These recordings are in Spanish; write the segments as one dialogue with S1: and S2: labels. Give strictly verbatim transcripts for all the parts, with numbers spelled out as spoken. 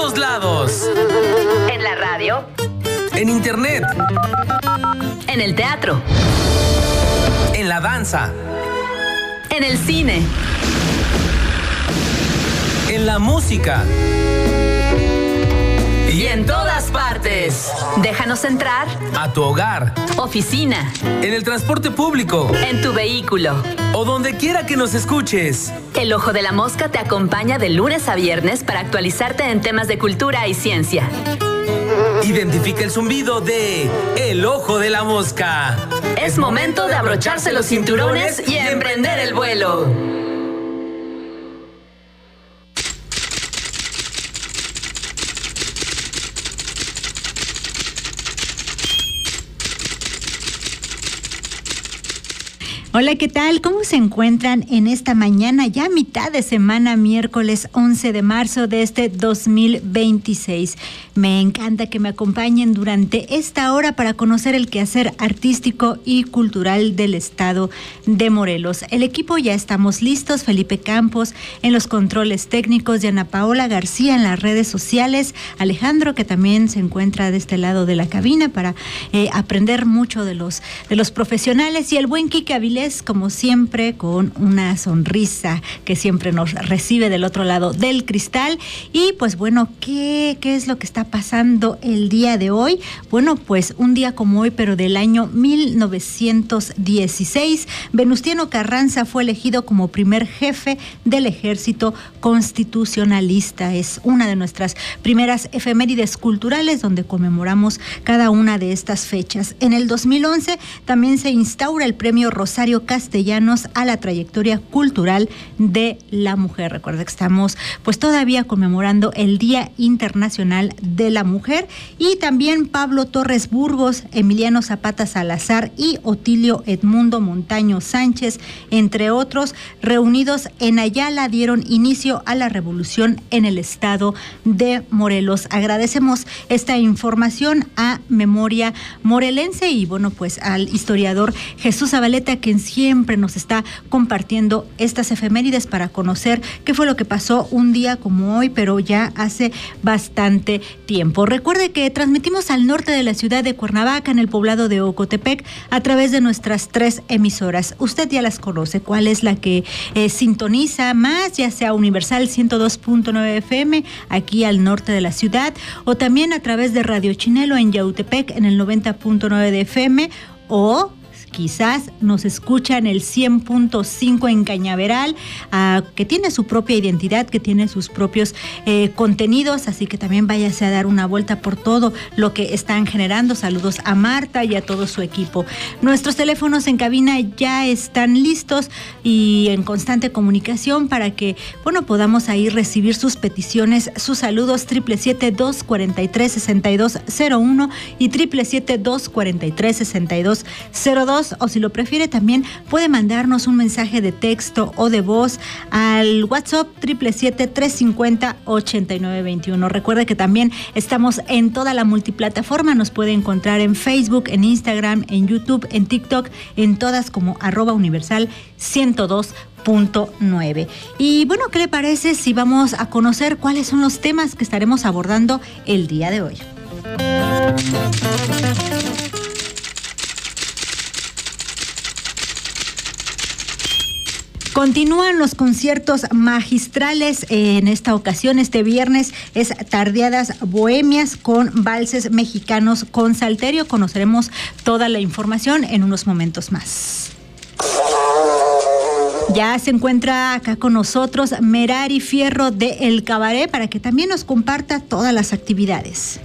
S1: todos lados.
S2: En la radio.
S1: En internet.
S2: En el teatro.
S1: En la danza.
S2: En el cine.
S1: En la música.
S2: Y en todas partes. Déjanos entrar.
S1: A tu hogar.
S2: Oficina.
S1: En el transporte público.
S2: En tu vehículo.
S1: O donde quiera que nos escuches.
S2: El Ojo de la Mosca te acompaña de lunes a viernes para actualizarte en temas de cultura y ciencia.
S1: Identifica el zumbido de El Ojo de la Mosca.
S2: Es momento de abrocharse los cinturones y emprender el vuelo.
S3: Hola, ¿qué tal? ¿Cómo se encuentran en esta mañana, ya mitad de semana, miércoles once de marzo de este dos mil veintiséis? Me encanta que me acompañen durante esta hora para conocer el quehacer artístico y cultural del estado de Morelos. El equipo ya estamos listos, Felipe Campos en los controles técnicos, Diana Paola García en las redes sociales, Alejandro, que también se encuentra de este lado de la cabina para eh, aprender mucho de los, de los profesionales, y el buen Quique Avilés, como siempre, con una sonrisa que siempre nos recibe del otro lado del cristal. Y pues bueno, ¿qué, qué es lo que está pasando el día de hoy? Bueno, pues un día como hoy, pero del año mil novecientos dieciséis, Venustiano Carranza fue elegido como primer jefe del ejército constitucionalista. Es una de nuestras primeras efemérides culturales donde conmemoramos cada una de estas fechas. En el dos mil once también se instaura el premio Rosario Castellanos a la trayectoria cultural de la mujer. Recuerda que estamos pues todavía conmemorando el Día Internacional de la Mujer. Y también Pablo Torres Burgos, Emiliano Zapata Salazar y Otilio Edmundo Montaño Sánchez, entre otros, reunidos en Ayala, dieron inicio a la revolución en el estado de Morelos. Agradecemos esta información a Memoria Morelense y bueno, pues al historiador Jesús Zabaleta, quien siempre nos está compartiendo estas efemérides para conocer qué fue lo que pasó un día como hoy, pero ya hace bastante tiempo. Recuerde que transmitimos al norte de la ciudad de Cuernavaca, en el poblado de Ocotepec, a través de nuestras tres emisoras. Usted ya las conoce. ¿Cuál es la que eh, sintoniza más? Ya sea Universal ciento dos punto nueve F M, aquí al norte de la ciudad, o también a través de Radio Chinelo en Yautepec, en el noventa punto nueve de F M, o quizás nos escuchan el cien punto cinco en Cañaveral, uh, que tiene su propia identidad, que tiene sus propios eh, contenidos, así que también váyase a dar una vuelta por todo lo que están generando. Saludos a Marta y a todo su equipo. Nuestros teléfonos en cabina ya están listos y en constante comunicación para que, bueno, podamos ahí recibir sus peticiones, sus saludos, triple siete, dos cuarenta y tres, sesenta y dos cero uno y triple siete, dos cuarenta y tres, sesenta y dos cero dos. O si lo prefiere, también puede mandarnos un mensaje de texto o de voz al WhatsApp triple siete, tres cincuenta, ochenta y nueve veintiuno. Recuerde que también estamos en toda la multiplataforma. Nos puede encontrar en Facebook, en Instagram, en YouTube, en TikTok, en todas como arroba universal ciento dos punto nueve. Y bueno, ¿qué le parece si vamos a conocer cuáles son los temas que estaremos abordando el día de hoy? Continúan los conciertos magistrales. En esta ocasión, este viernes, es Tardeadas Bohemias con valses mexicanos con Salterio. Conoceremos toda la información en unos momentos más. Ya se encuentra acá con nosotros Merari Fierro de El Cabaret para que también nos comparta todas las actividades.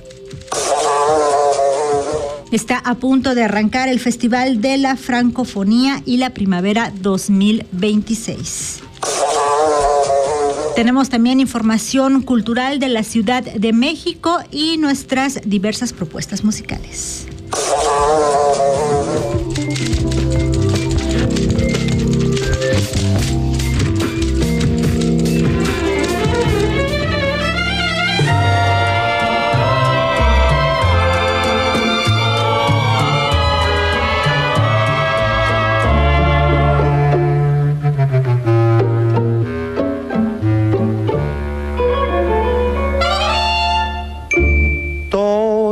S3: Está a punto de arrancar el Festival de la Francofonía y la Primavera dos mil veintiséis. Tenemos también información cultural de la Ciudad de México y nuestras diversas propuestas musicales.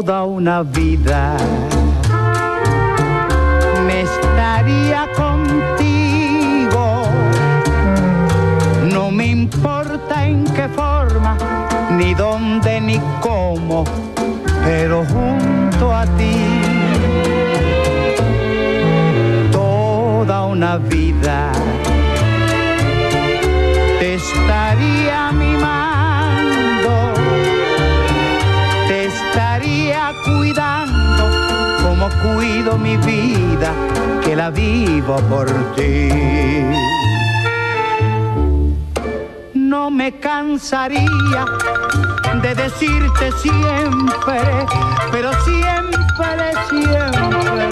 S4: toda una vida me estaría contigo. No me importa en qué forma, ni dónde, ni cómo, pero junto a ti toda una vida te estaría mimando, te estaría cuidando como cuido mi vida, que la vivo por ti. No me cansaría de decirte siempre, pero siempre, siempre,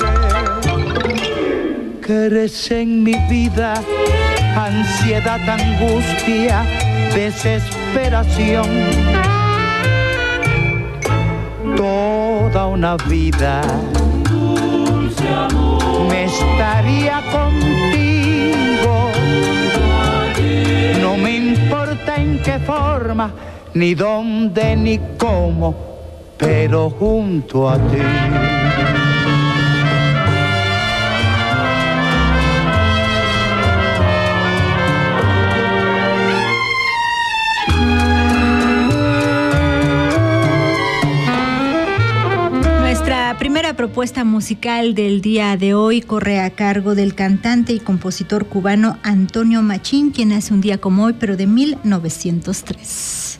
S4: que eres en mi vida ansiedad, angustia, desesperación. Toda una vida me estaría contigo. No me importa en qué forma, ni dónde, ni cómo, pero junto a ti.
S3: Nuestra primera propuesta musical del día de hoy corre a cargo del cantante y compositor cubano Antonio Machín, quien nace un día como hoy, pero de mil novecientos tres.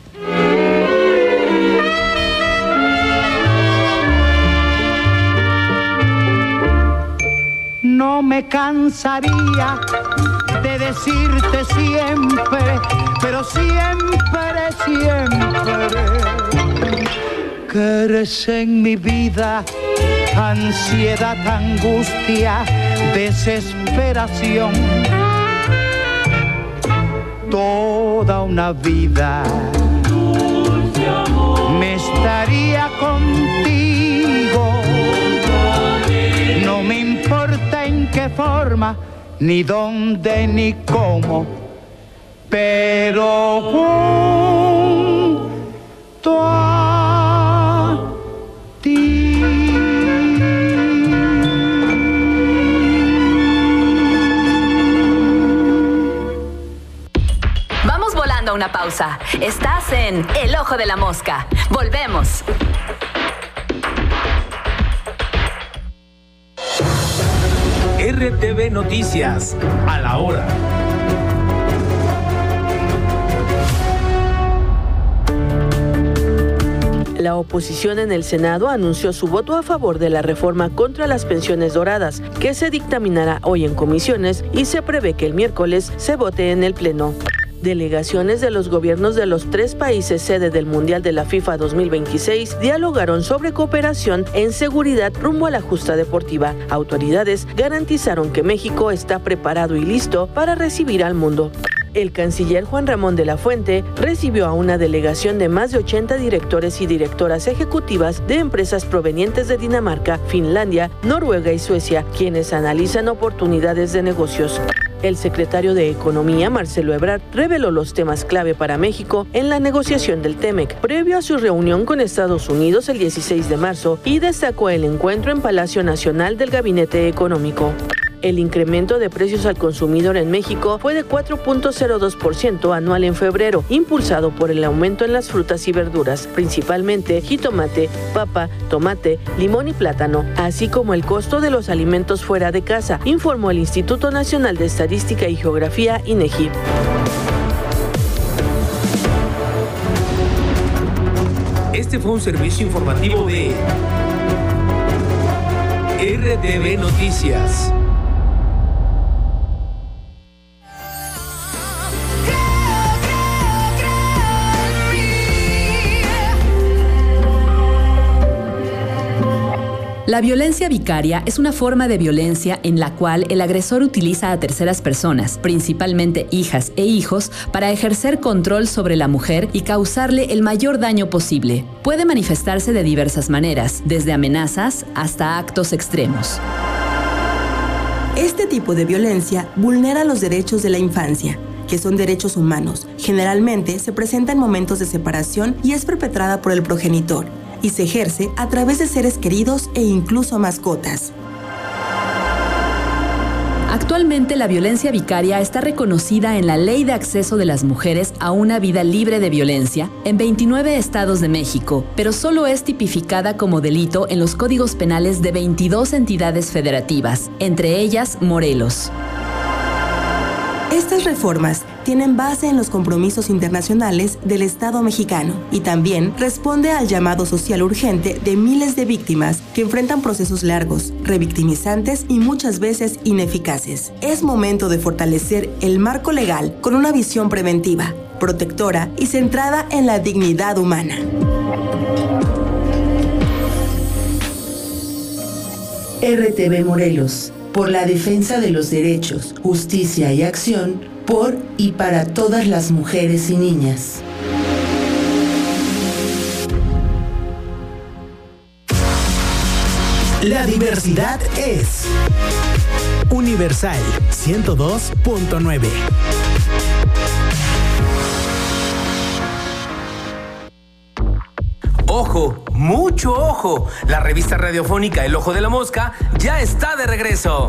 S4: No me cansaría de decirte siempre, pero siempre, siempre, que eres en mi vida ansiedad, angustia, desesperación. Toda una vida me estaría contigo. No me importa en qué forma, ni dónde, ni cómo, pero junto a ti.
S2: Vamos volando a una pausa. Estás en El Ojo de la Mosca. Volvemos.
S1: R T V Noticias, a la hora.
S5: La oposición en el Senado anunció su voto a favor de la reforma contra las pensiones doradas, que se dictaminará hoy en comisiones y se prevé que el miércoles se vote en el Pleno. Delegaciones de los gobiernos de los tres países sede del Mundial de la FIFA dos mil veintiséis dialogaron sobre cooperación en seguridad rumbo a la justa deportiva. Autoridades garantizaron que México está preparado y listo para recibir al mundo. El canciller Juan Ramón de la Fuente recibió a una delegación de más de ochenta directores y directoras ejecutivas de empresas provenientes de Dinamarca, Finlandia, Noruega y Suecia, quienes analizan oportunidades de negocios. El secretario de Economía, Marcelo Ebrard, reveló los temas clave para México en la negociación del TEMEC, previo a su reunión con Estados Unidos el dieciséis de marzo, y destacó el encuentro en Palacio Nacional del Gabinete Económico. El incremento de precios al consumidor en México fue de cuatro punto cero dos por ciento anual en febrero, impulsado por el aumento en las frutas y verduras, principalmente jitomate, papa, tomate, limón y plátano, así como el costo de los alimentos fuera de casa, informó el Instituto Nacional de Estadística y Geografía, INEGI.
S1: Este fue un servicio informativo de R T V Noticias.
S6: La violencia vicaria es una forma de violencia en la cual el agresor utiliza a terceras personas, principalmente hijas e hijos, para ejercer control sobre la mujer y causarle el mayor daño posible. Puede manifestarse de diversas maneras, desde amenazas hasta actos extremos.
S7: Este tipo de violencia vulnera los derechos de la infancia, que son derechos humanos. Generalmente se presenta en momentos de separación y es perpetrada por el progenitor, y se ejerce a través de seres queridos e incluso mascotas.
S6: Actualmente la violencia vicaria está reconocida en la Ley de Acceso de las Mujeres a una Vida Libre de Violencia en veintinueve estados de México, pero solo es tipificada como delito en los códigos penales de veintidós entidades federativas, entre ellas Morelos.
S7: Estas reformas tienen base en los compromisos internacionales del Estado mexicano y también responde al llamado social urgente de miles de víctimas que enfrentan procesos largos, revictimizantes y muchas veces ineficaces. Es momento de fortalecer el marco legal con una visión preventiva, protectora y centrada en la dignidad humana.
S8: R T V Morelos, por la defensa de los derechos, justicia y acción por y para todas las mujeres y niñas.
S9: La diversidad es Universal ciento dos punto nueve.
S1: Ojo, mucho ojo. La revista radiofónica El Ojo de la Mosca ya está de regreso.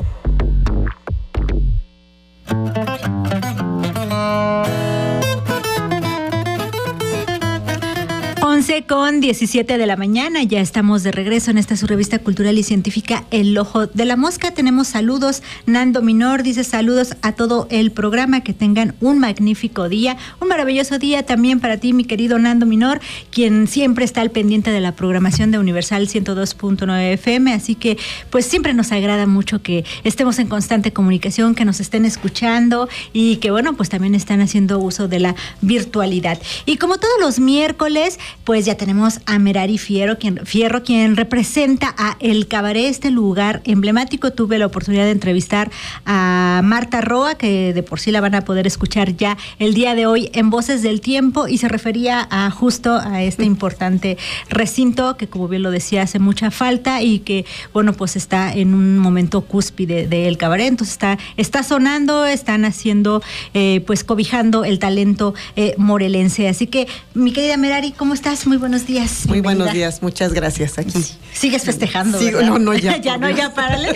S3: once con diecisiete de la mañana, ya estamos de regreso en esta su revista cultural y científica El Ojo de la Mosca. Tenemos saludos. Nando Minor dice saludos a todo el programa, que tengan un magnífico día, un maravilloso día también para ti, mi querido Nando Minor, quien siempre está al pendiente de la programación de Universal ciento dos punto nueve F M, así que pues siempre nos agrada mucho que estemos en constante comunicación, que nos estén escuchando y que bueno, pues también están haciendo uso de la virtualidad. Y como todos los miércoles, pues ya tenemos a Merari Fierro, quien, Fierro, quien representa a El Cabaret, este lugar emblemático. Tuve la oportunidad de entrevistar a Marta Roa, que de por sí la van a poder escuchar ya el día de hoy en Voces del Tiempo, y se refería a justo a este importante recinto que, como bien lo decía, hace mucha falta y que, bueno, pues está en un momento cúspide de El Cabaret. Entonces está, está sonando, están haciendo, eh, pues cobijando el talento eh, morelense. Así que, mi querida Merari, ¿cómo estás? Muy buenos días.
S10: Muy bienvenida. Buenos días, muchas gracias. Aquí.
S3: Sigues festejando,
S10: Sigo,
S3: ¿verdad?
S10: No, no, ya.
S3: ya no, ya párale.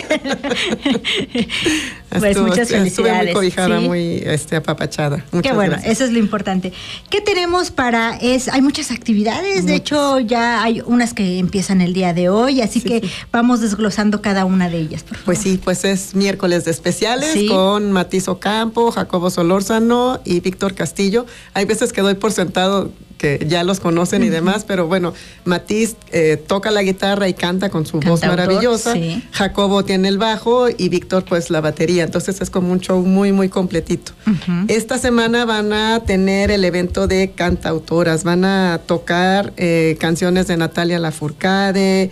S3: Pues
S10: estuvo,
S3: muchas felicidades.
S10: Estuve muy cobijada,
S3: ¿sí?
S10: muy este, apapachada. Muchas
S3: Qué bueno,
S10: gracias.
S3: eso es lo importante. ¿Qué tenemos para...? Es, hay muchas actividades, muchas. De hecho ya hay unas que empiezan el día de hoy, así sí, que sí. Vamos desglosando cada una de ellas, por favor.
S10: Pues sí, pues es miércoles de especiales, sí, con Matiz Ocampo, Jacobo Solórzano y Víctor Castillo. Hay veces que doy por sentado que ya los conocen y demás, pero bueno, Matiz eh, toca la guitarra y canta con su Cantautor, voz maravillosa, sí. Jacobo tiene el bajo y Víctor pues la batería, entonces es como un show muy muy completito. Uh-huh. Esta semana van a tener el evento de cantautoras, van a tocar eh, canciones de Natalia Lafourcade,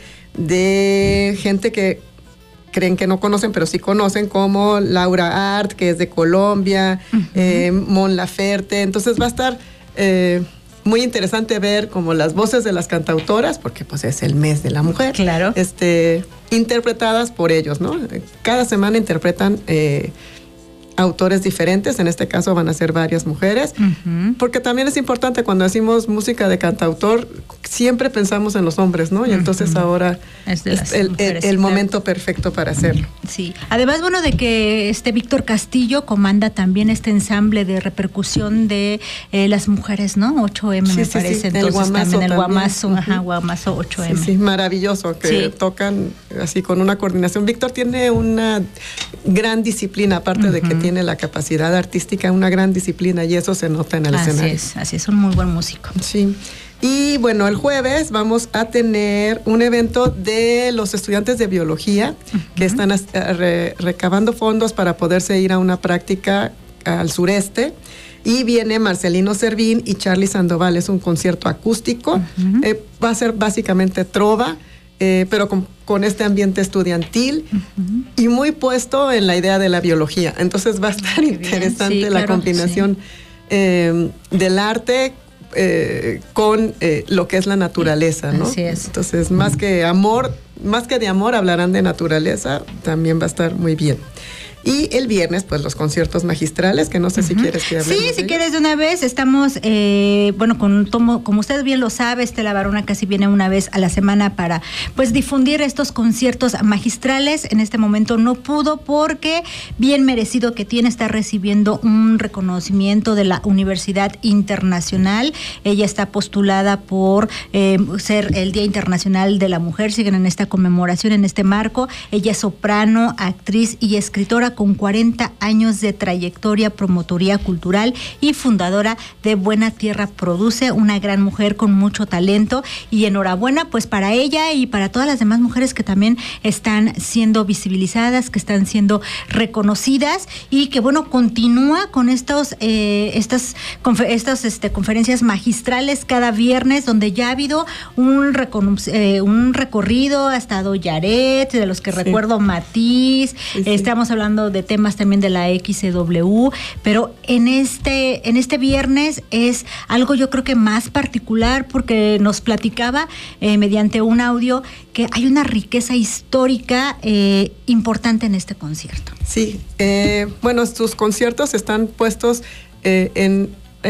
S10: de gente que creen que no conocen, pero sí conocen, como Laura Art, que es de Colombia, uh-huh. eh, Mon Laferte, entonces va a estar... Eh, muy interesante ver como las voces de las cantautoras, porque pues es el mes de la mujer.
S3: Claro.
S10: Este, interpretadas por ellos, ¿no? Cada semana interpretan eh, autores diferentes, en este caso van a ser varias mujeres, uh-huh. porque también es importante cuando decimos música de cantautor, siempre pensamos en los hombres, ¿no? Y uh-huh. entonces ahora es, es el, el, el momento perfecto para hacerlo.
S3: Sí, además, bueno, de que este Víctor Castillo comanda también este ensamble de repercusión de eh, las mujeres, ¿no? ocho eme sí, me sí, parece, sí. Entonces el guamazo también el también. Guamazo, uh-huh. ajá, Guamazo ocho eme.
S10: Sí, sí, maravilloso, que sí. tocan así con una coordinación. Víctor tiene una gran disciplina, aparte uh-huh. de que tiene la capacidad artística, una gran disciplina, y eso se nota en el
S3: así
S10: escenario.
S3: Es, así es, un muy buen músico.
S10: Sí. Y bueno, el jueves vamos a tener un evento de los estudiantes de biología uh-huh. que están re, recabando fondos para poderse ir a una práctica al sureste. Y viene Marcelino Servín y Charlie Sandoval. Es un concierto acústico. Uh-huh. Eh, va a ser básicamente trova, eh, pero con, con este ambiente estudiantil uh-huh. y muy puesto en la idea de la biología. Entonces va a estar Muy interesante sí, la claro, combinación sí. eh, del arte Eh, con eh, lo que es la naturaleza, ¿no?
S3: Así es.
S10: Entonces, más que amor, más que de amor, hablarán de naturaleza, también va a estar muy bien. Y el viernes, pues los conciertos magistrales, que no sé uh-huh. si quieres que hablemos.
S3: Sí, si quieres de una vez, estamos, eh, bueno, con, como, como usted bien lo sabe, Estela Varona casi viene una vez a la semana para, pues, difundir estos conciertos magistrales. En este momento no pudo porque, bien merecido que tiene, está recibiendo un reconocimiento de la Universidad Internacional. Ella está postulada por eh, ser el Día Internacional de la Mujer. Siguen en esta conmemoración, en este marco. Ella es soprano, actriz y escritora con cuarenta años de trayectoria, promotoría cultural y fundadora de Buena Tierra Produce, una gran mujer con mucho talento, y enhorabuena pues para ella y para todas las demás mujeres que también están siendo visibilizadas, que están siendo reconocidas, y que bueno, continúa con estos eh, estas, confer- estas este, conferencias magistrales cada viernes, donde ya ha habido un, recon- eh, un recorrido, ha estado Yaret, de los que sí. recuerdo Matiz, sí, sí. estamos hablando de temas también de la X C W, pero en este, en este viernes es algo yo creo que más particular, porque nos platicaba eh, mediante un audio que hay una riqueza histórica eh, importante en este concierto.
S10: Sí, eh, bueno, sus conciertos están puestos eh, en,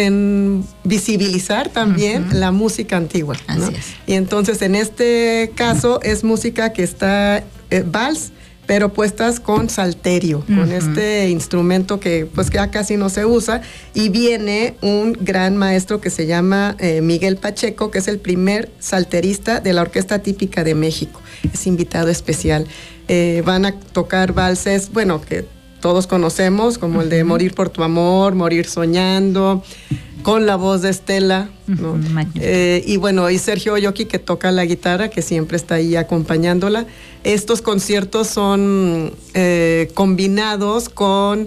S10: en visibilizar también uh-huh. la música antigua, ¿no? Así es. Y entonces en este caso es música que está eh, vals, pero puestas con salterio, uh-huh. con este instrumento que pues ya casi no se usa, y viene un gran maestro que se llama eh, Miguel Pacheco, que es el primer salterista de la Orquesta Típica de México, es invitado especial. Eh, van a tocar valses, bueno, que todos conocemos, como uh-huh. el de Morir por tu amor, Morir soñando, con la voz de Estela, ¿no? Uh-huh, eh, y bueno, y Sergio Oyoki, que toca la guitarra, que siempre está ahí acompañándola. Estos conciertos son eh, combinados con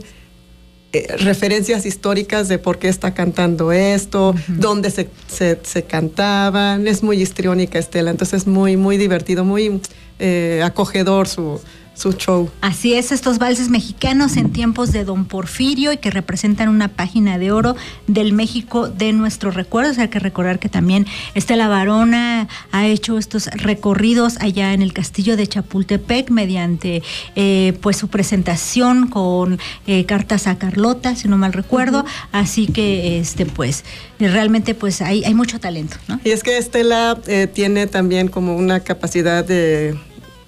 S10: eh, referencias históricas de por qué está cantando esto, uh-huh. dónde se, se, se cantaban. Es muy histriónica Estela, entonces es muy, muy divertido, muy eh, acogedor su... su show.
S3: Así es, estos valses mexicanos en tiempos de Don Porfirio, y que representan una página de oro del México de nuestros recuerdos. Hay que recordar que también Estela Varona ha hecho estos recorridos allá en el castillo de Chapultepec mediante eh, pues su presentación con eh, cartas a Carlota, si no mal recuerdo. Uh-huh. Así que este pues realmente pues hay, hay mucho talento, ¿no?
S10: Y es que Estela eh, tiene también como una capacidad de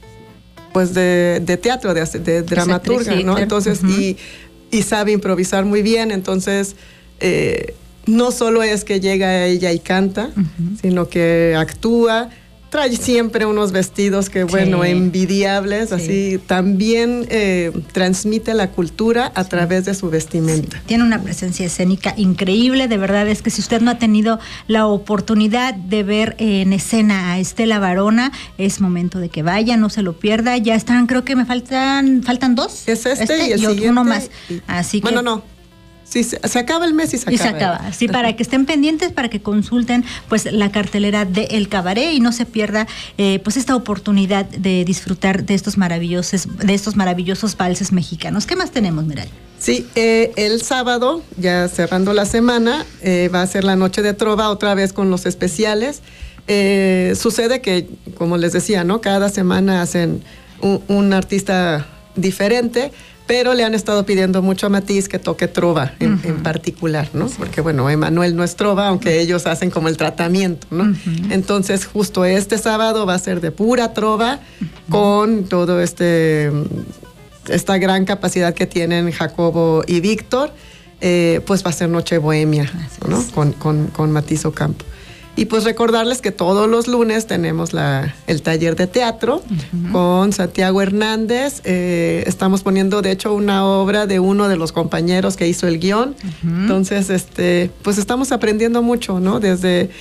S10: pues de, de teatro, de, de dramaturga, sí, ¿no? Claro. Entonces, uh-huh. y, y sabe improvisar muy bien, entonces eh, no solo es que llega ella y canta, uh-huh. sino que actúa, trae siempre unos vestidos que, bueno, sí. envidiables, sí. así, también eh, transmite la cultura a sí. través de su vestimenta. Sí.
S3: Tiene una presencia escénica increíble, de verdad es que si usted no ha tenido la oportunidad de ver en escena a Estela Varona, es momento de que vaya, no se lo pierda. Ya están, creo que me faltan, faltan dos.
S10: Es este, este y el
S3: y
S10: siguiente.
S3: Uno más. Así
S10: bueno,
S3: que,
S10: no. Sí, se, se acaba el mes y se acaba.
S3: Y se acaba, sí, para que estén pendientes, para que consulten pues la cartelera de El Cabaret y no se pierda eh, pues esta oportunidad de disfrutar de estos maravillosos, de estos maravillosos valses mexicanos. ¿Qué más tenemos, Miral?
S10: Sí, eh, el sábado, ya cerrando la semana, eh, va a ser la noche de trova otra vez con los especiales. Eh, sucede que, como les decía, ¿no? Cada semana hacen un, un artista diferente, pero le han estado pidiendo mucho a Matiz que toque trova en, uh-huh. en particular, ¿no? Sí. Porque, bueno, Emanuel no es trova, aunque uh-huh. ellos hacen como el tratamiento, ¿no? Uh-huh. Entonces, justo este sábado va a ser de pura trova, uh-huh. con todo este... esta gran capacidad que tienen Jacobo y Víctor, eh, pues va a ser Noche Bohemia, ¿no? Con, con, con Matiz Ocampo. Y pues recordarles que todos los lunes tenemos la, el taller de teatro uh-huh. con Santiago Hernández. Eh, estamos poniendo, de hecho, una obra de uno de los compañeros que hizo el guión. Uh-huh. Entonces, este, pues estamos aprendiendo mucho, ¿no? Desde,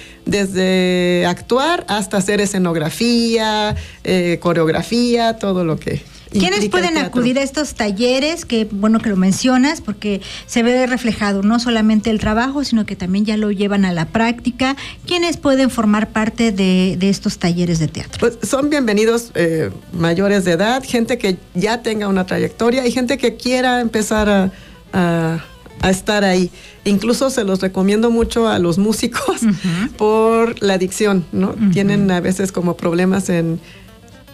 S10: desde actuar hasta hacer escenografía, eh, coreografía, todo lo que...
S3: ¿Quiénes pueden acudir a estos talleres? Que bueno que lo mencionas, porque se ve reflejado no solamente el trabajo, sino que también ya lo llevan a la práctica. ¿Quiénes pueden formar parte de, de estos talleres de teatro?
S10: Pues son bienvenidos eh, mayores de edad, gente que ya tenga una trayectoria y gente que quiera empezar a, a, a estar ahí. Incluso se los recomiendo mucho a los músicos uh-huh. por la adicción, ¿no? Uh-huh. Tienen a veces como problemas en...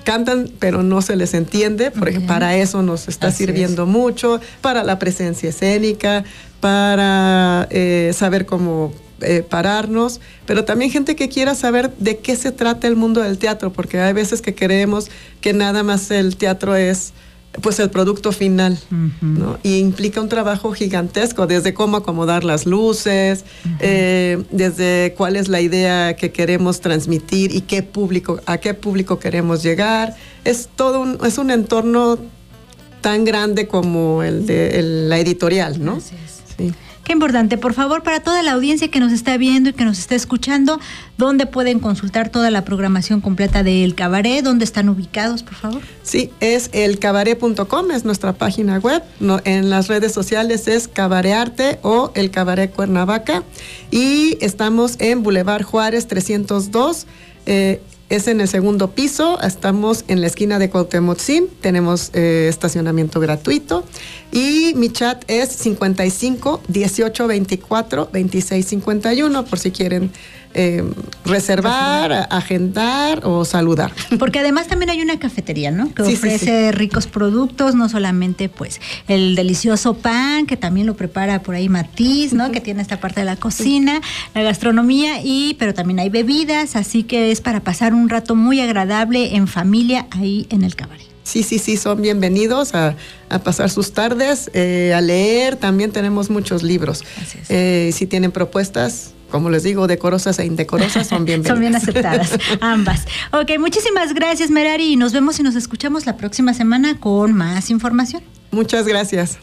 S10: cantan, pero no se les entiende, porque okay. para eso nos está Así sirviendo es. mucho, para la presencia escénica, para eh, saber cómo eh, pararnos, pero también gente que quiera saber de qué se trata el mundo del teatro, porque hay veces que creemos que nada más el teatro es pues el producto final, uh-huh. ¿no? Y implica un trabajo gigantesco, desde cómo acomodar las luces, uh-huh. eh, desde cuál es la idea que queremos transmitir y qué público, a qué público queremos llegar. Es todo un, es un entorno tan grande como el de el, la editorial, ¿no?
S3: Así es. Sí. Qué importante. Por favor, para toda la audiencia que nos está viendo y que nos está escuchando, ¿dónde pueden consultar toda la programación completa del Cabaret? ¿Dónde están ubicados, por favor?
S10: Sí, es el cabaret punto com, es nuestra página web. No, en las redes sociales es Cabaret Arte o el Cabaret Cuernavaca. Y estamos en Boulevard Juárez trescientos dos. Eh, Es en el segundo piso, estamos en la esquina de Cuauhtémoc Sim, tenemos eh, estacionamiento gratuito y mi chat es cincuenta y cinco, dieciocho, veinticuatro, veintiséis, cincuenta y uno por si quieren eh, reservar, reservar, agendar o saludar.
S3: Porque además también hay una cafetería, ¿no? Que
S10: sí,
S3: ofrece
S10: sí, sí.
S3: ricos productos, no solamente pues el delicioso pan, que también lo prepara por ahí Matiz, ¿no? Uh-huh. Que tiene esta parte de la cocina, la gastronomía, y pero también hay bebidas, así que es para pasar un rato muy agradable en familia ahí en el Cabaret.
S10: Sí, sí, sí, son bienvenidos a, a pasar sus tardes, eh, a leer. También tenemos muchos libros.
S3: Así es.
S10: Eh, si tienen propuestas, como les digo, decorosas e indecorosas, son bienvenidas.
S3: Son bien aceptadas, ambas. Ok, muchísimas gracias, Merari, y nos vemos y nos escuchamos la próxima semana con más información.
S10: Muchas gracias.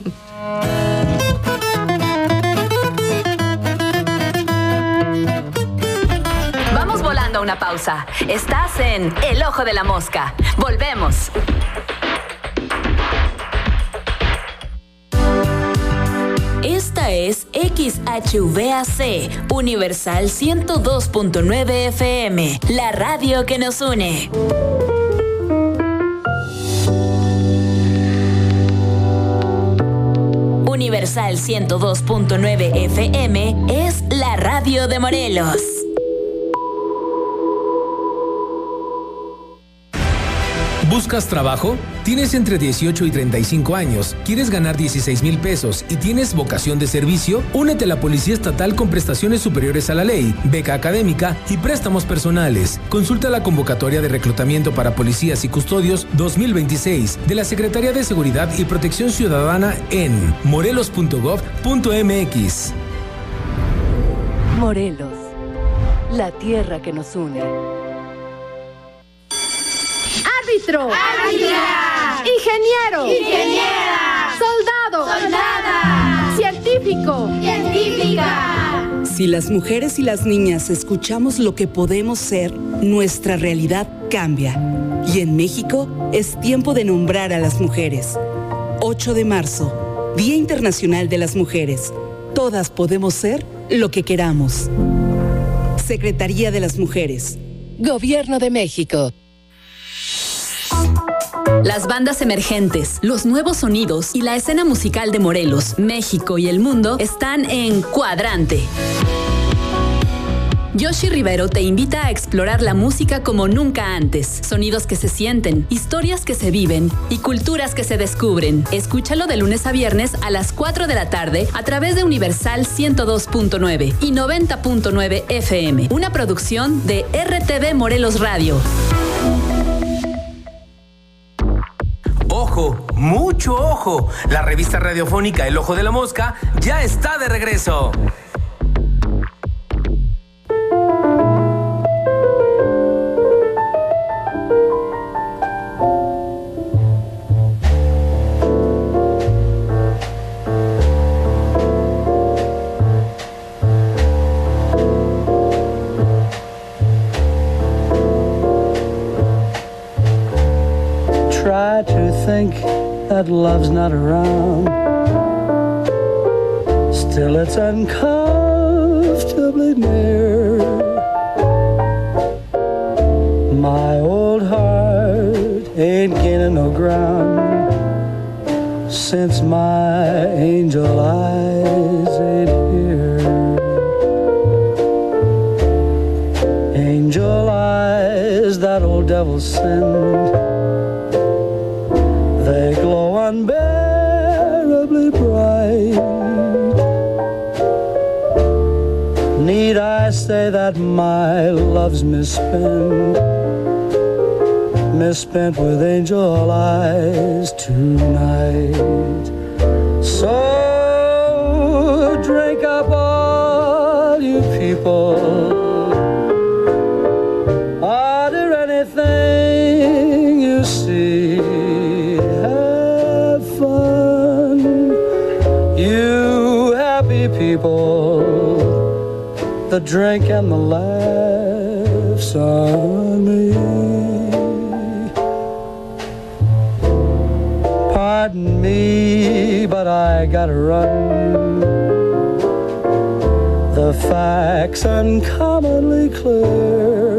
S2: Vamos volando a una pausa. Estás en El Ojo de la Mosca. Volvemos. Esta es X H V A C, Universal ciento dos punto nueve F M, la radio que nos une. Universal ciento dos punto nueve F M es la radio de Morelos.
S1: ¿Buscas trabajo? ¿Tienes entre dieciocho y treinta y cinco años? ¿Quieres ganar dieciséis mil pesos y tienes vocación de servicio? Únete a la Policía Estatal con prestaciones superiores a la ley, beca académica y préstamos personales. Consulta la convocatoria de reclutamiento para policías y custodios dos mil veintiséis de la Secretaría de Seguridad y Protección Ciudadana en morelos punto gov punto m x.
S11: Morelos, la tierra que nos une.
S12: Árbitro,
S13: árbitra,
S12: ingeniero,
S13: ingeniera,
S12: soldado,
S13: soldada,
S12: científico,
S13: científica.
S14: Si las mujeres y las niñas escuchamos lo que podemos ser, nuestra realidad cambia. Y en México es tiempo de nombrar a las mujeres. ocho de marzo, Día Internacional de las Mujeres. Todas podemos ser lo que queramos. Secretaría de las Mujeres.
S11: Gobierno de México.
S6: Las bandas emergentes, los nuevos sonidos y la escena musical de Morelos, México y el mundo están en Cuadrante. Yoshi Rivero te invita a explorar la música como nunca antes. Sonidos que se sienten, historias que se viven y culturas que se descubren. Escúchalo de lunes a viernes a las cuatro de la tarde a través de Universal ciento dos punto nueve y noventa punto nueve F M. Una producción de R T V Morelos Radio.
S1: ¡Ojo! ¡Mucho ojo! La revista radiofónica El Ojo de la Mosca ya está de regreso.
S4: Try to think that love's not around. Still it's uncomfortably near. My old heart ain't gaining no ground since my angel eyes ain't here. Angel eyes
S15: is that old devil send? They glow unbearably bright. Need I say that my love's misspent, misspent with angel eyes tonight? So drink up all you people, order anything you see, have fun, you happy people. The drink and the laughs on me. Pardon me, but I gotta run. The facts uncommonly clear.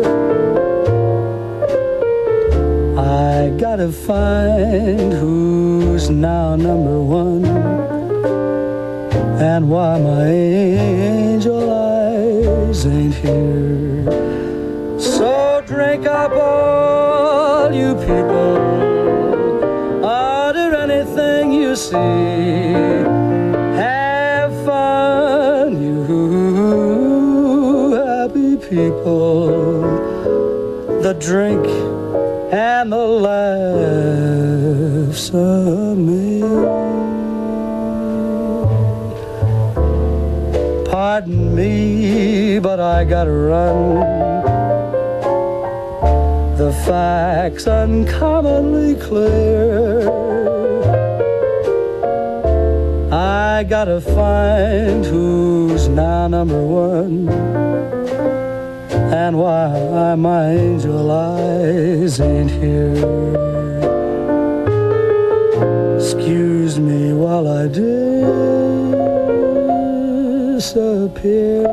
S15: I gotta find who's now number one, and why my angel eyes ain't here. So drink up all you people, order anything you see, have fun, you happy people. The drink and the laughs of me. Pardon me, but I gotta run. The facts uncommonly clear. I gotta find who's now number one, and why my angel eyes ain't here. Excuse me while I disappear.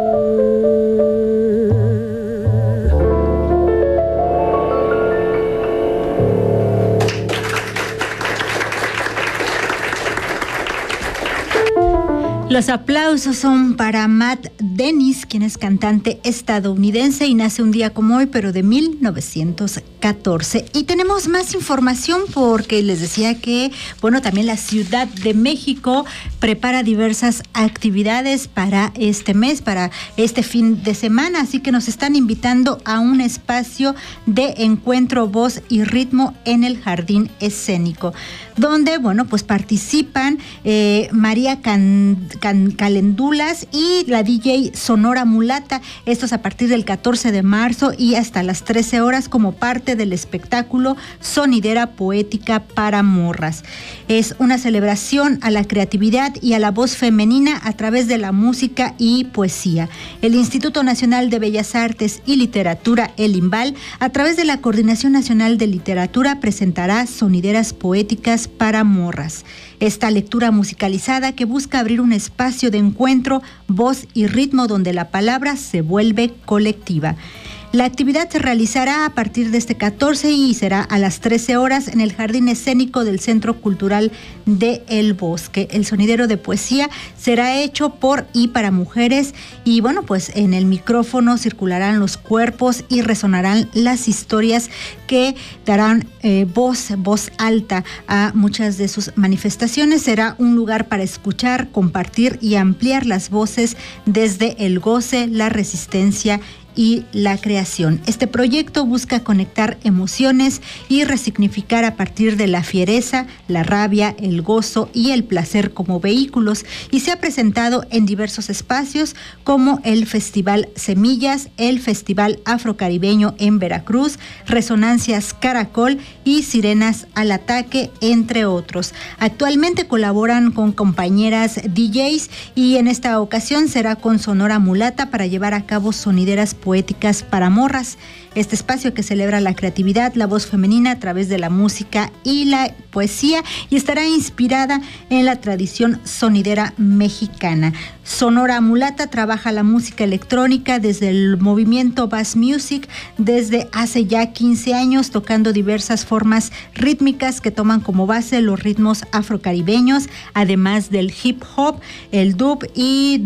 S3: Los aplausos son para Matt Dennis, quien es cantante estadounidense y nace un día como hoy, pero de mil novecientos catorce. Y tenemos más información porque les decía que, bueno, también la Ciudad de México prepara diversas actividades para este mes, para este fin de semana, así que nos están invitando a un espacio de encuentro, voz y ritmo en el Jardín Escénico, donde, bueno, pues participan eh, María Can, Can, Calendulas y la D J Sonora Mulata. Esto es a partir del catorce de marzo y hasta las trece horas como parte del espectáculo Sonidera Poética para Morras. Es una celebración a la creatividad y a la voz femenina a través de la música y poesía. El Instituto Nacional de Bellas Artes y Literatura, el INVAL, a través de la Coordinación Nacional de Literatura, presentará Sonideras Poéticas para Morras. Esta lectura musicalizada que busca abrir un espacio de encuentro, voz y ritmo donde la palabra se vuelve colectiva. La actividad se realizará a partir de este catorce y será a las trece horas en el Jardín Escénico del Centro Cultural de El Bosque. El sonidero de poesía será hecho por y para mujeres y, bueno, pues en el micrófono circularán los cuerpos y resonarán las historias que darán eh, voz, voz alta a muchas de sus manifestaciones. Será un lugar para escuchar, compartir y ampliar las voces desde el goce, la resistencia y la creación. Este proyecto busca conectar emociones y resignificar a partir de la fiereza, la rabia, el gozo y el placer como vehículos, y se ha presentado en diversos espacios como el Festival Semillas, el Festival Afrocaribeño en Veracruz, Resonancias Caracol y Sirenas al Ataque, entre otros. Actualmente colaboran con compañeras D Js y en esta ocasión será con Sonora Mulata para llevar a cabo sonideras poéticas para morras. Este espacio que celebra la creatividad, la voz femenina a través de la música y la poesía, y estará inspirada en la tradición sonidera mexicana. Sonora Mulata trabaja la música electrónica desde el movimiento Bass Music desde hace ya quince años, tocando diversas formas rítmicas que toman como base los ritmos afrocaribeños, además del hip hop, el dub y dubstep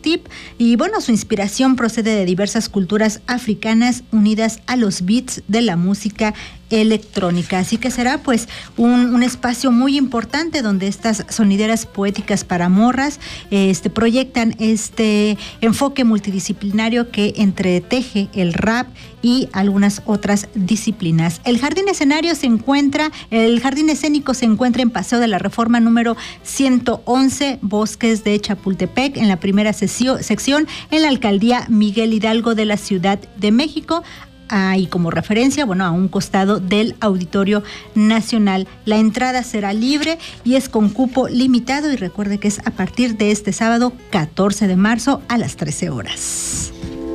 S3: Tip. Y bueno, su inspiración procede de diversas culturas africanas unidas a los beats de la música electrónica. Así que será pues un, un espacio muy importante donde estas sonideras poéticas para morras este, proyectan este enfoque multidisciplinario que entreteje el rap y algunas otras disciplinas. El jardín escenario se encuentra, el jardín escénico se encuentra en Paseo de la Reforma número ciento once, Bosques de Chapultepec, en la primera sesio, sección, en la alcaldía Miguel Hidalgo de la Ciudad de México. Ah, y como referencia, bueno, a un costado del Auditorio Nacional. La entrada será libre y es con cupo limitado, y recuerde que es a partir de este sábado catorce de marzo a las trece horas.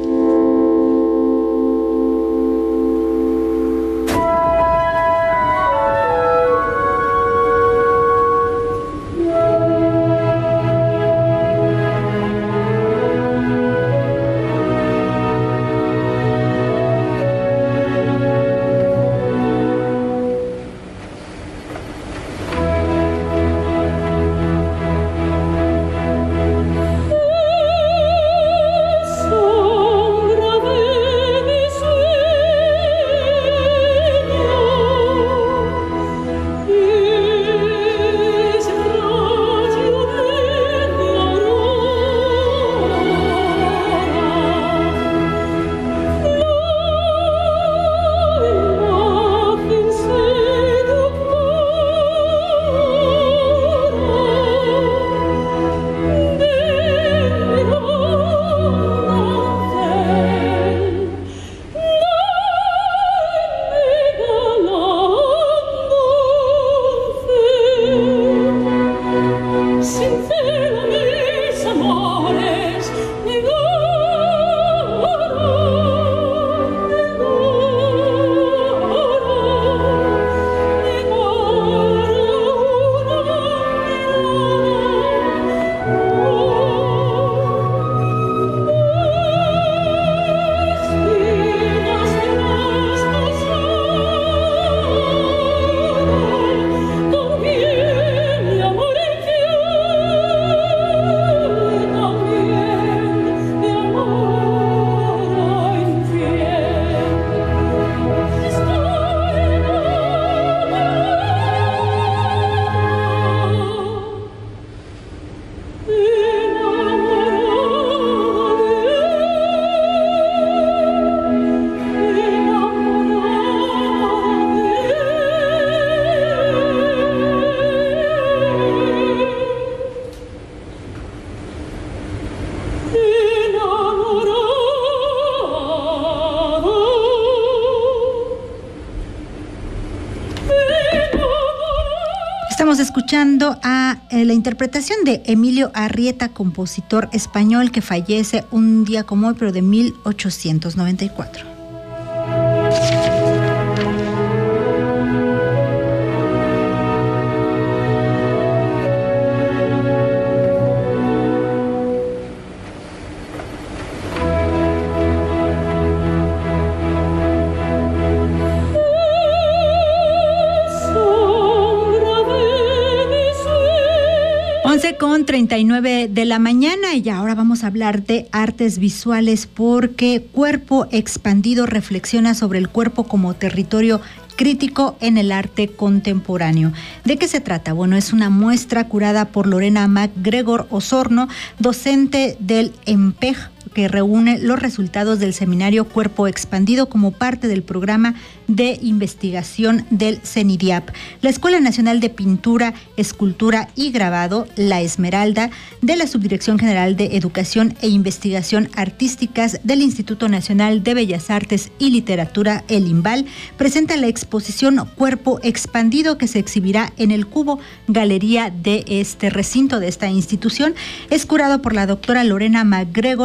S3: Estamos escuchando a eh, la interpretación de Emilio Arrieta, compositor español que fallece un día como hoy, pero de mil ochocientos noventa y cuatro. Con treinta y nueve de la mañana, y ahora vamos a hablar de artes visuales, porque Cuerpo Expandido reflexiona sobre el cuerpo como territorio crítico en el arte contemporáneo. ¿De qué se trata? Bueno, es una muestra curada por Lorena MacGregor Osorno, docente del EMPEJ, que reúne los resultados del seminario Cuerpo Expandido como parte del programa de investigación del CENIDIAP. La Escuela Nacional de Pintura, Escultura y Grabado, La Esmeralda, de la Subdirección General de Educación e Investigación Artísticas del Instituto Nacional de Bellas Artes y Literatura, el INVAL, presenta la exposición Cuerpo Expandido, que se exhibirá en el Cubo, galería de este recinto, de esta institución. Es curado por la doctora Lorena MacGregor, historiadora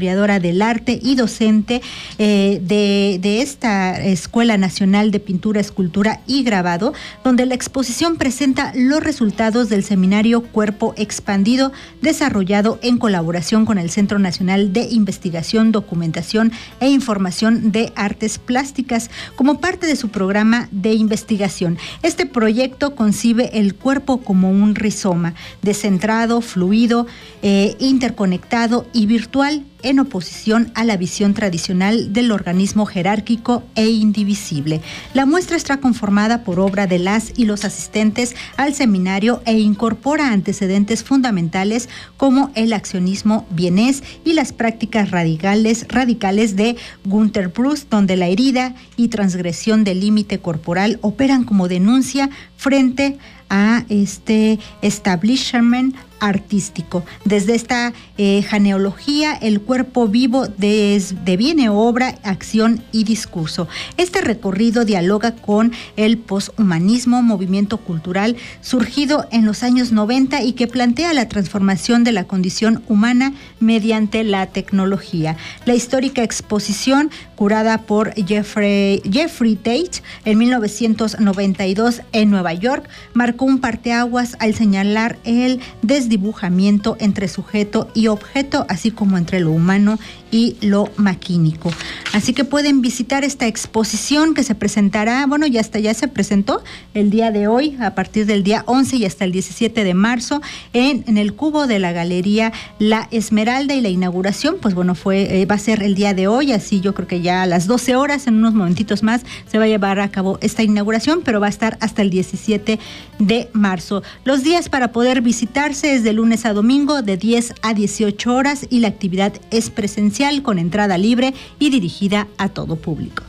S3: historiadora del arte y docente eh, de, de esta Escuela Nacional de Pintura, Escultura y Grabado, donde la exposición presenta los resultados del seminario Cuerpo Expandido, desarrollado en colaboración con el Centro Nacional de Investigación, Documentación e Información de Artes Plásticas, como parte de su programa de investigación. Este proyecto concibe el cuerpo como un rizoma, descentrado, fluido, eh, interconectado y virtual, en oposición a la visión tradicional del organismo jerárquico e indivisible. La muestra está conformada por obra de las y los asistentes al seminario e incorpora antecedentes fundamentales como el accionismo vienés y las prácticas radicales, radicales de Günter Brust, donde la herida y transgresión del límite corporal operan como denuncia frente a este establishment artístico. Desde esta eh, genealogía, el cuerpo vivo des, deviene obra, acción y discurso. Este recorrido dialoga con el poshumanismo, movimiento cultural surgido en los años noventa y que plantea la transformación de la condición humana mediante la tecnología. La histórica exposición, curada por Jeffrey, Jeffrey Tate en mil novecientos noventa y dos en Nueva York, marcó un parteaguas al señalar el desdibujamiento entre sujeto y objeto, así como entre lo humano y lo maquínico. Así que pueden visitar esta exposición que se presentará, bueno, ya hasta ya se presentó el día de hoy, a partir del día once y hasta el diecisiete de marzo, en, en el cubo de la Galería La Esmeralda, y la inauguración, pues bueno, fue eh, va a ser el día de hoy, así yo creo que ya a las doce horas, en unos momentitos más, se va a llevar a cabo esta inauguración, pero va a estar hasta el diecisiete de marzo. Los días para poder visitarse es de lunes a domingo, de diez a dieciocho horas, y la actividad es presencial, con entrada libre y dirigida a todo público.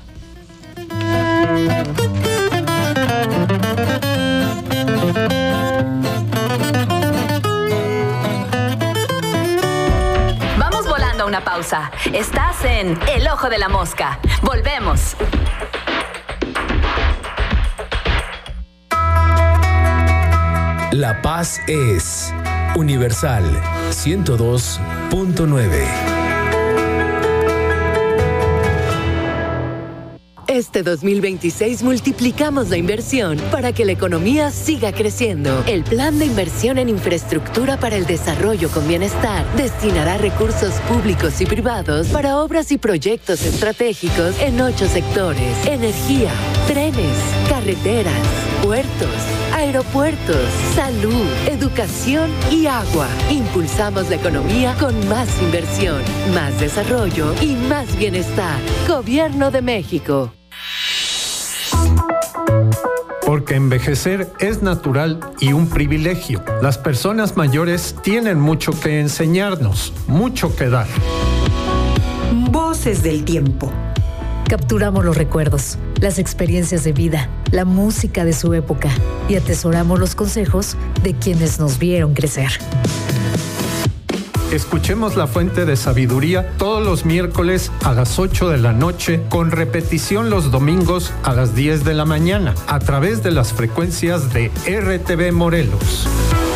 S2: Vamos volando a una pausa. Estás en El Ojo de la Mosca. Volvemos.
S1: La paz es Universal ciento dos punto nueve.
S11: Este dos mil veintiséis multiplicamos la inversión para que la economía siga creciendo. El Plan de Inversión en Infraestructura para el Desarrollo con Bienestar destinará recursos públicos y privados para obras y proyectos estratégicos en ocho sectores: energía, trenes, carreteras, puertos, aeropuertos, salud, educación y agua. Impulsamos la economía con más inversión, más desarrollo y más bienestar. Gobierno de México.
S16: Porque envejecer es natural y un privilegio. Las personas mayores tienen mucho que enseñarnos, mucho que dar.
S17: Voces del tiempo.
S18: Capturamos los recuerdos, las experiencias de vida, la música de su época y atesoramos los consejos de quienes nos vieron crecer.
S16: Escuchemos La Fuente de Sabiduría todos los miércoles a las ocho de la noche, con repetición los domingos a las diez de la mañana, a través de las frecuencias de R T V Morelos.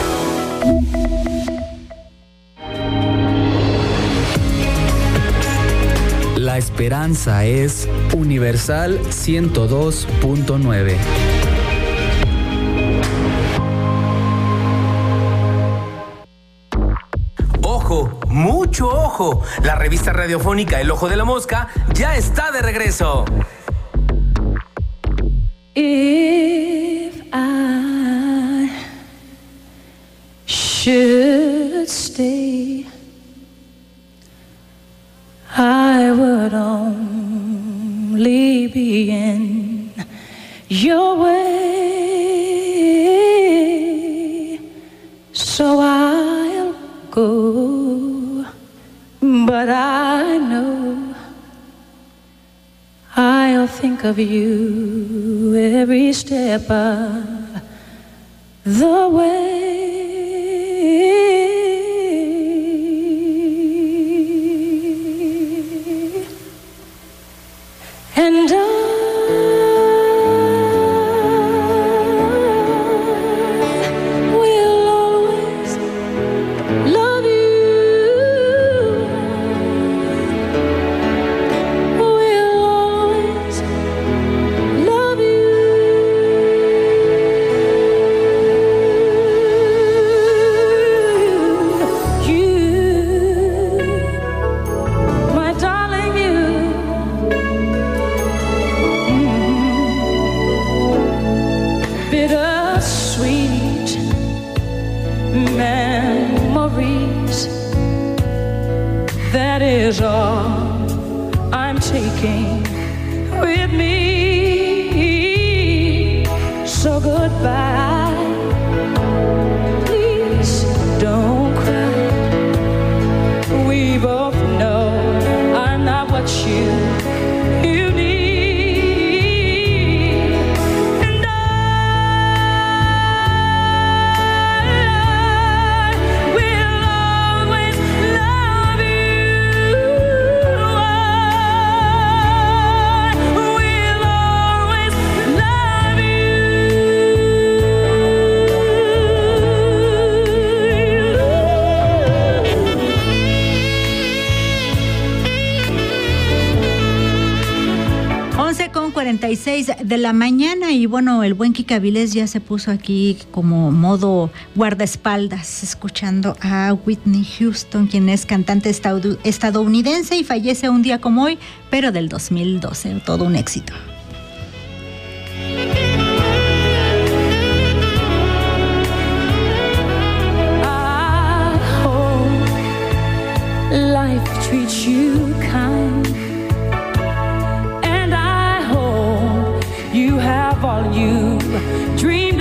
S19: La esperanza es Universal ciento dos punto nueve.
S20: ¡Ojo! ¡Mucho ojo! La revista radiofónica El Ojo de la Mosca ya está de regreso.
S21: If I should stay, I would only be in your way, so I'll go, but I know I'll think of you every step of the way. And I will always love you memories. That is all I'm taking with me. So goodbye. Please don't cry. We both know I'm not what you you need. And I will always love you. I will always love you.
S3: once con cuarenta y seis de la mañana y bueno, el buen Kika Vilés ya se puso aquí como modo guardaespaldas escuchando a Whitney Houston, quien es cantante estadu- estadounidense y fallece un día como hoy, pero del dos mil doce, todo un éxito.
S21: I hope life treats you kind, and I hope you have all you dreamed of,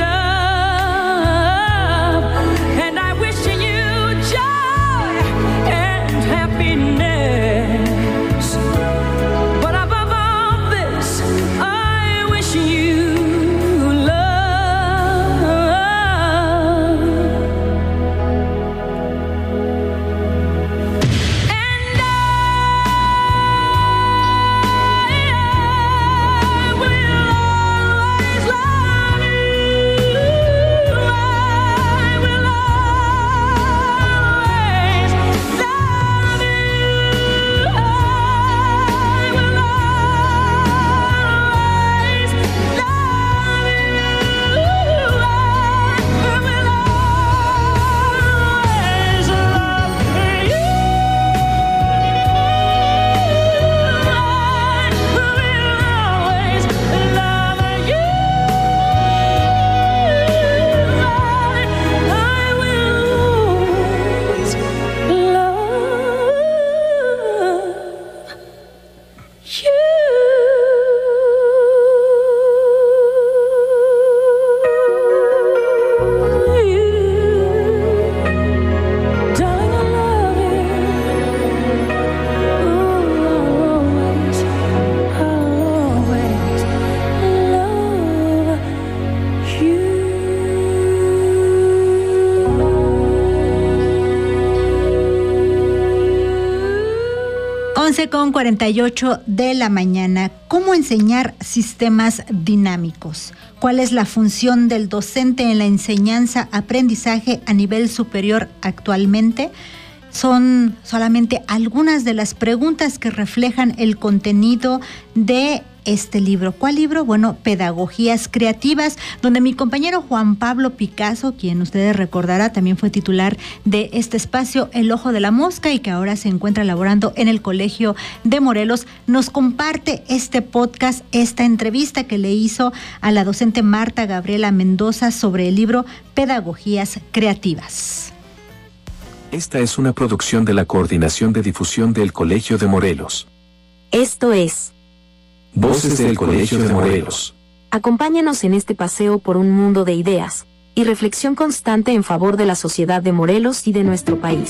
S21: and I wish you joy and happiness, but above all this, I wish you love. And I will always love you. I will always love you. I will always love you. I will always love you.
S3: once con cuarenta y ocho de la mañana. ¿Cómo enseñar sistemas dinámicos? ¿Cuál es la función del docente en la enseñanza-aprendizaje a nivel superior actualmente? Son solamente algunas de las preguntas que reflejan el contenido de este libro. ¿Cuál libro? Bueno, Pedagogías Creativas, donde mi compañero Juan Pablo Picasso, quien ustedes recordará, también fue titular de este espacio, El Ojo de la Mosca, y que ahora se encuentra laborando en el Colegio de Morelos, nos comparte este podcast, esta entrevista que le hizo a la docente Marta Gabriela Mendoza sobre el libro Pedagogías Creativas.
S5: Esta es una producción de la Coordinación de Difusión del Colegio de Morelos.
S22: Esto es
S5: Voces del Colegio de Morelos.
S22: Acompáñanos en este paseo por un mundo de ideas y reflexión constante en favor de la sociedad de Morelos y de nuestro país.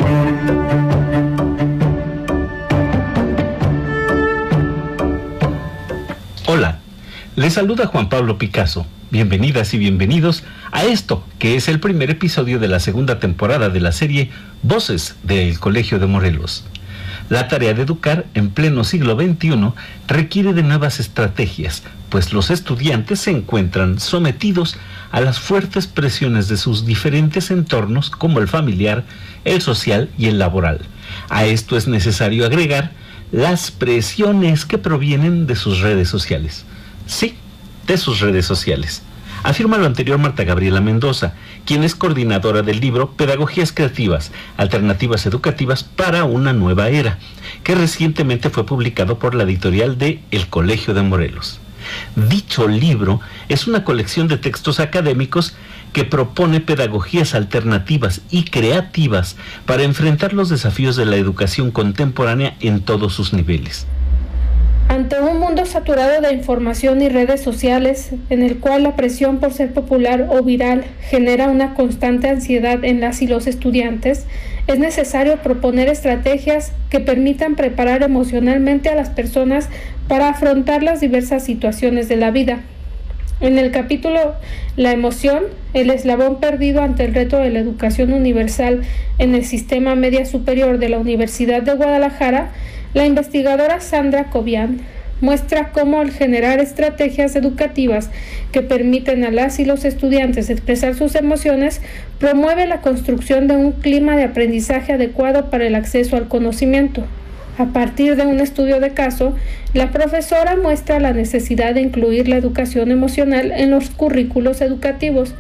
S23: Hola, les saluda Juan Pablo Picasso. Bienvenidas y bienvenidos a esto, que es el primer episodio de la segunda temporada de la serie Voces del Colegio de Morelos. La tarea de educar en pleno siglo veintiuno requiere de nuevas estrategias, pues los estudiantes se encuentran sometidos a las fuertes presiones de sus diferentes entornos, como el familiar, el social y el laboral. A esto es necesario agregar las presiones que provienen de sus redes sociales. Sí, de sus redes sociales. Afirma lo anterior Marta Gabriela Mendoza, quien es coordinadora del libro Pedagogías Creativas, Alternativas Educativas para una Nueva Era, que recientemente fue publicado por la editorial de El Colegio de Morelos. Dicho libro es una colección de textos académicos que propone pedagogías alternativas y creativas para enfrentar los desafíos de la educación contemporánea en todos sus niveles.
S7: Ante un mundo saturado de información y redes sociales, en el cual la presión por ser popular o viral genera una constante ansiedad en las y los estudiantes, es necesario proponer estrategias que permitan preparar emocionalmente a las personas para afrontar las diversas situaciones de la vida. En el capítulo La emoción, el eslabón perdido ante el reto de la educación universal en el sistema media superior de la Universidad de Guadalajara, la investigadora Sandra Cobian muestra cómo al generar estrategias educativas que permiten a las y los estudiantes expresar sus emociones, promueve la construcción de un clima de aprendizaje adecuado para el acceso al conocimiento. A partir de un estudio de caso, la profesora muestra la necesidad de incluir la educación emocional en los currículos educativos.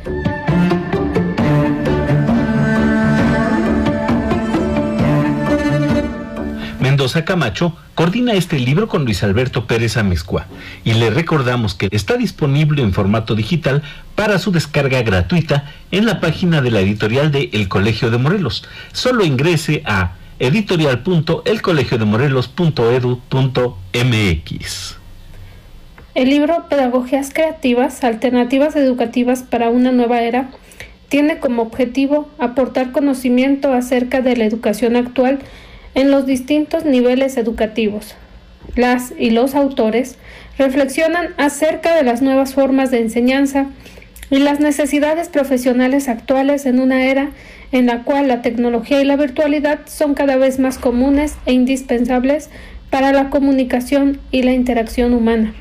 S23: Mendoza Camacho coordina este libro con Luis Alberto Pérez Amezcua y le recordamos que está disponible en formato digital para su descarga gratuita en la página de la editorial de El Colegio de Morelos. Solo ingrese a editorial punto el colegio de morelos punto edu punto m x.
S7: El libro Pedagogías Creativas, Alternativas Educativas para una Nueva Era tiene como objetivo aportar conocimiento acerca de la educación actual en los distintos niveles educativos. Las y los autores reflexionan acerca de las nuevas formas de enseñanza y las necesidades profesionales actuales en una era en la cual la tecnología y la virtualidad son cada vez más comunes e indispensables para la comunicación y la interacción humana.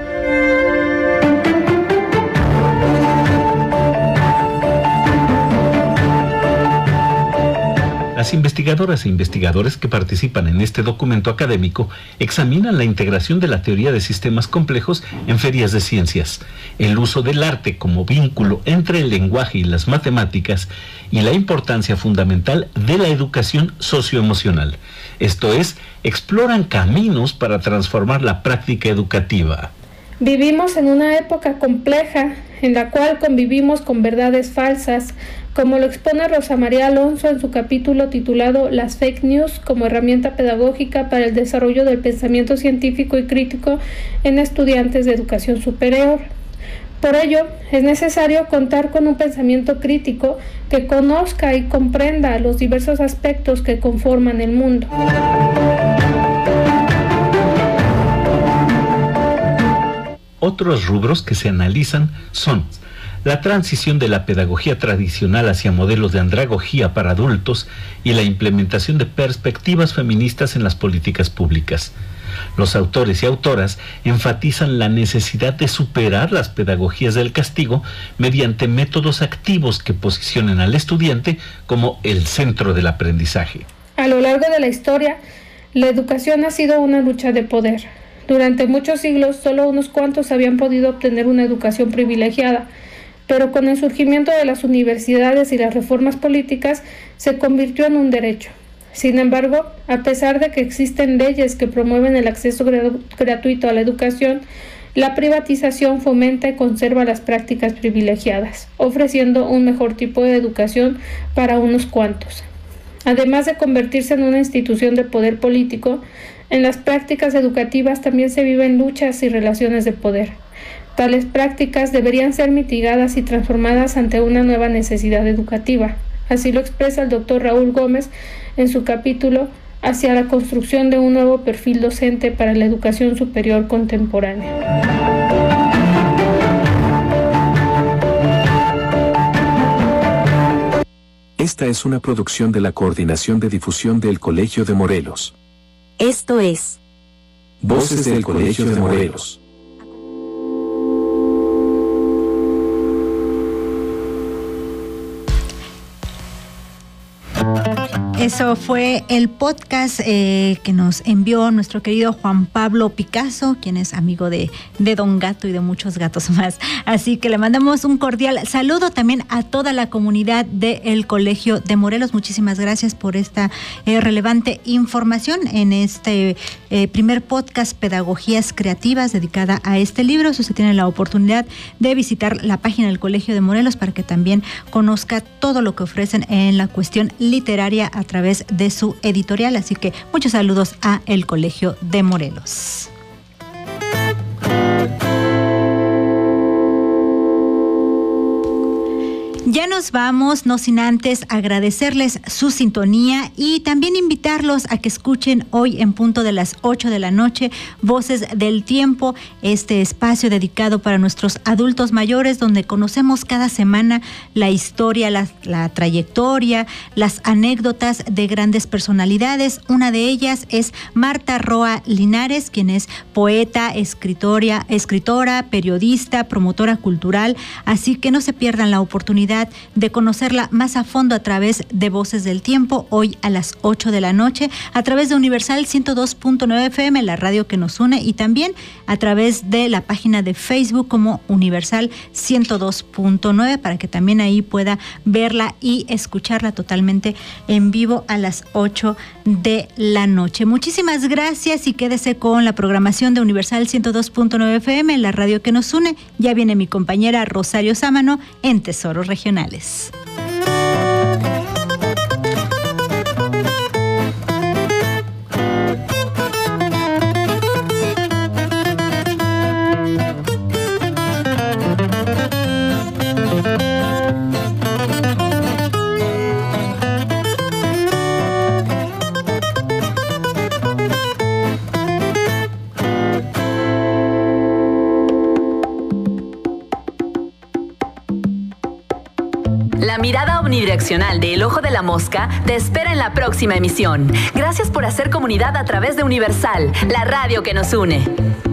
S23: Las investigadoras e investigadores que participan en este documento académico examinan la integración de la teoría de sistemas complejos en ferias de ciencias, el uso del arte como vínculo entre el lenguaje y las matemáticas y la importancia fundamental de la educación socioemocional. Esto es, exploran caminos para transformar la práctica educativa.
S7: Vivimos en una época compleja en la cual convivimos con verdades falsas, como lo expone Rosa María Alonso en su capítulo titulado Las fake news como herramienta pedagógica para el desarrollo del pensamiento científico y crítico en estudiantes de educación superior. Por ello, es necesario contar con un pensamiento crítico que conozca y comprenda los diversos aspectos que conforman el mundo.
S23: Otros rubros que se analizan son la transición de la pedagogía tradicional hacia modelos de andragogía para adultos y la implementación de perspectivas feministas en las políticas públicas. Los autores y autoras enfatizan la necesidad de superar las pedagogías del castigo mediante métodos activos que posicionen al estudiante como el centro del aprendizaje.
S7: A lo largo de la historia, la educación ha sido una lucha de poder. Durante muchos siglos, solo unos cuantos habían podido obtener una educación privilegiada, pero con el surgimiento de las universidades y las reformas políticas, se convirtió en un derecho. Sin embargo, a pesar de que existen leyes que promueven el acceso gratuito a la educación, la privatización fomenta y conserva las prácticas privilegiadas, ofreciendo un mejor tipo de educación para unos cuantos. Además de convertirse en una institución de poder político, en las prácticas educativas también se viven luchas y relaciones de poder. Tales prácticas deberían ser mitigadas y transformadas ante una nueva necesidad educativa. Así lo expresa el doctor Raúl Gómez en su capítulo Hacia la construcción de un nuevo perfil docente para la educación superior contemporánea.
S5: Esta es una producción de la Coordinación de Difusión del Colegio de Morelos.
S22: Esto es
S5: Voces del Colegio de Morelos.
S3: Eso fue el podcast eh, que nos envió nuestro querido Juan Pablo Picasso, quien es amigo de, de Don Gato y de muchos gatos más. Así que le mandamos un cordial saludo también a toda la comunidad del Colegio de Morelos. Muchísimas gracias por esta eh, relevante información en este eh, primer podcast Pedagogías Creativas dedicada a este libro. Si usted tiene la oportunidad de visitar la página del Colegio de Morelos para que también conozca todo lo que ofrecen en la cuestión literaria a través de su editorial. Así que muchos saludos a el Colegio de Morelos. Ya nos vamos, no sin antes agradecerles su sintonía y también invitarlos a que escuchen hoy en punto de las ocho de la noche Voces del Tiempo, este espacio dedicado para nuestros adultos mayores donde conocemos cada semana la historia, la, la trayectoria, las anécdotas de grandes personalidades. Una de ellas es Marta Roa Linares, quien es poeta, escritora, escritora, periodista, promotora cultural, así que no se pierdan la oportunidad de conocerla más a fondo a través de Voces del Tiempo, hoy a las ocho de la noche, a través de Universal ciento dos punto nueve F M, la radio que nos une, y también a través de la página de Facebook como Universal ciento dos punto nueve, para que también ahí pueda verla y escucharla totalmente en vivo a las ocho de la noche. Muchísimas gracias y quédese con la programación de Universal ciento dos punto nueve F M, la radio que nos une. Ya viene mi compañera Rosario Sámano en Tesoros Regionales.
S6: La mirada omnidireccional de El Ojo de la Mosca te espera en la próxima emisión. Gracias por hacer comunidad a través de Universal, la radio que nos une.